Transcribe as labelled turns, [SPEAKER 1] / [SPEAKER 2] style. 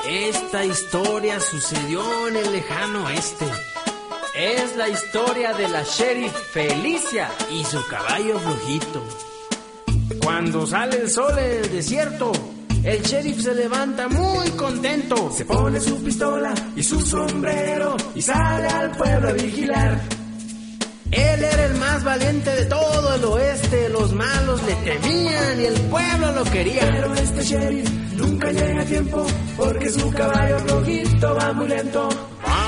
[SPEAKER 1] Esta historia sucedió en el lejano oeste. Es la historia de la sheriff Felicia y su caballo flojito. Cuando sale el sol en el desierto, el sheriff se levanta muy contento.
[SPEAKER 2] Se pone su pistola y su sombrero y sale al pueblo a vigilar.
[SPEAKER 1] Él era el más valiente de todo el oeste. Los malos le temían y el pueblo lo quería.
[SPEAKER 2] Pero este sheriff nunca llega a tiempo porque su caballo flojito va muy lento.